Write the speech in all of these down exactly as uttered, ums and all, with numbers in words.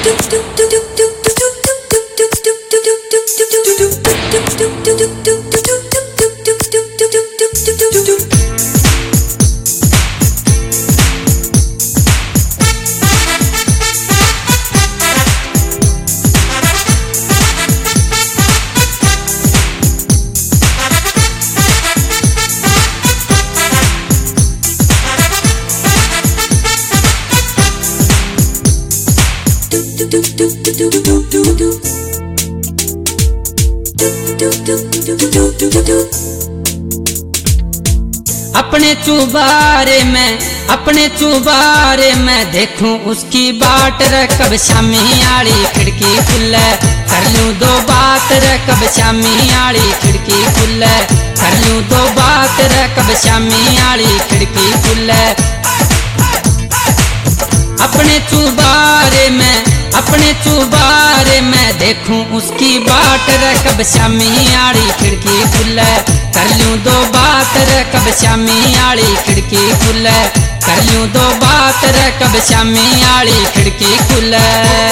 अपने चुबारे में अपने चुबारे में देखूं उसकी बाट रे कब शामी आड़ी खिड़की खुले कर लूं दो बात रे कब शामी आड़ी खिड़की खुले कर लूं दो बात रे कब शामी आड़ी खिड़की खुले। अपने चुबारे में अपने चुबारे में देखूं उसकी बाट रे कब शामी आड़ी खिड़की खुले कर लूं दो बात रे कब शामी आड़ी खिड़की खुले कर लूं दो बात रे कब शामी आड़ी खिड़की खुले।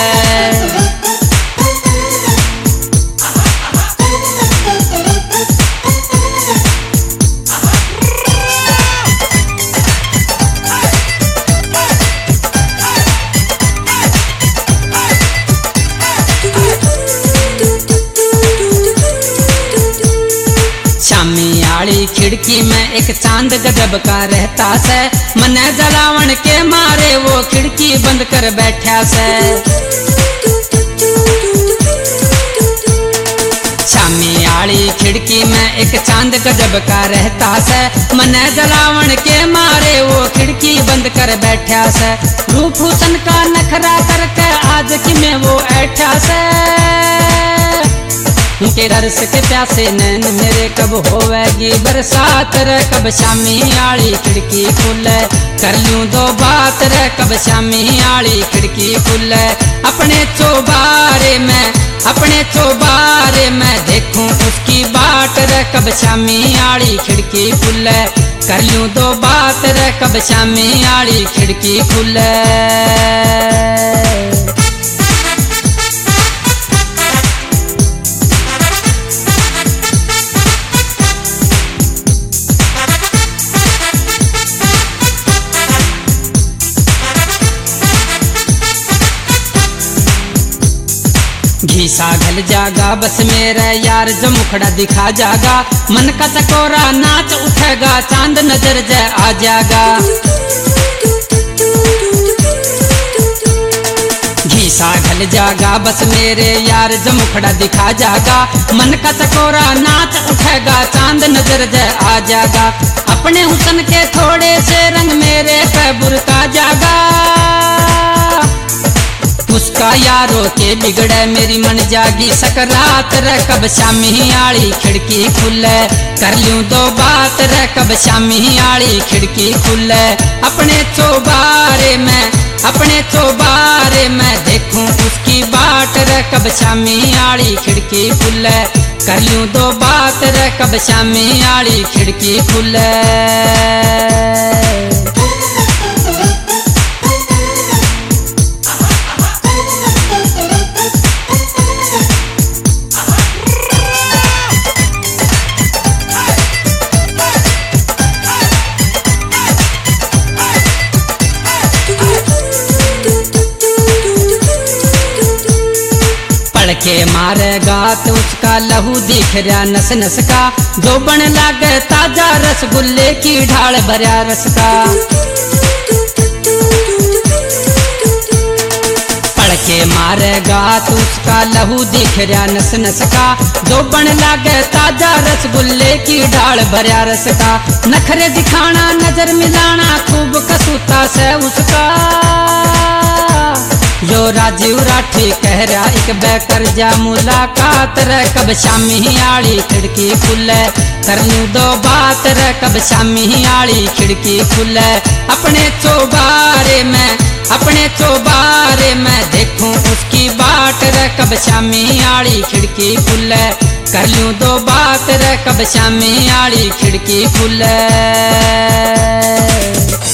शामी आड़ी खिड़की में एक चांद गजब का रहता से मने जलावन के मारे वो खिड़की बंद कर बैठा से। शामी आड़ी खिड़की में एक चांद गजब का रहता से मने जलावन के मारे वो खिड़की बंद कर बैठा से। रूप हुसन का नखरा करके आज की में वो ऐठा से उनके रस के प्यासे नैन मेरे कब होवेगी बरसात रे कब शामी आड़ी खिड़की खुले कर लूं दो बात रे कब शामी आड़ी खिड़की खुले। अपने चौबारे में अपने चौबारे में देखूं उसकी बाट रे कब शामी आड़ी खिड़की खुले कर लूं दो बात रे कब शामी आड़ी खिड़की खुले। घीसा घल जागा बस मेरा यार जो मुखड़ा दिखा जागा मन का चकोरा नाच उठेगा चांद नजर जय आ जागा। घीसा घल जागा बस मेरे यार जो मुखड़ा दिखा जागा मन का चकोरा नाच उठेगा चांद नजर जय आ जागा। अपने हुसन के थोड़े से रंग मेरे कैबुर का जागा उसका यारों के बिगड़े मेरी मन जागी सकरात रे कब शामी आड़ी खिड़की खुले कर लूं दो बात रे कब शामी आड़ी खिड़की खुले। अपने चौबारे में अपने चौबारे में देखूं उसकी बाट रे कब शामी आड़ी खिड़की खुले कर लूं दो बात रे कब शामी आड़ी खिड़की खुले। के मारेगा तो उसका लहू दिख रहा नस नस का जो बन लागे ताजा रसगुल्ले की ढाल भरा रस का। पढ़ के मारेगा तो उसका लहू दिख रहा नस नस का जो बन लागे ताजा रसगुल्ले की ढाल भरा रस का। नखरे दिखाना नजर मिलाना खूब कसूता से उसका जो राजीव राठी कह रहा एक बेकर जा मुलाकात रे कब शामी आड़ी खिड़की खुले कर लूं दो बात रे कब शामी आड़ी खिड़की खुले। अपने चौबारे में अपने चौबारे में देखूं उसकी बाट रे कब शामी आड़ी खिड़की खुले कर लूं दो बात रे कब शामी आड़ी खिड़की खुले।